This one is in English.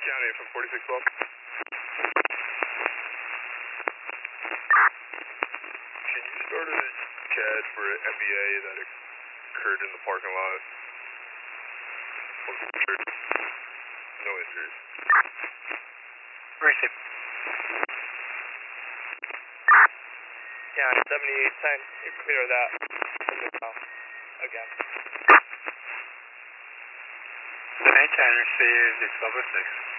County from 4612. Can you start a CAD for an MBA that occurred in the parking lot? No injuries. Receive. Yeah, 7810, clear that from the south again. 7810 received, it's level 6.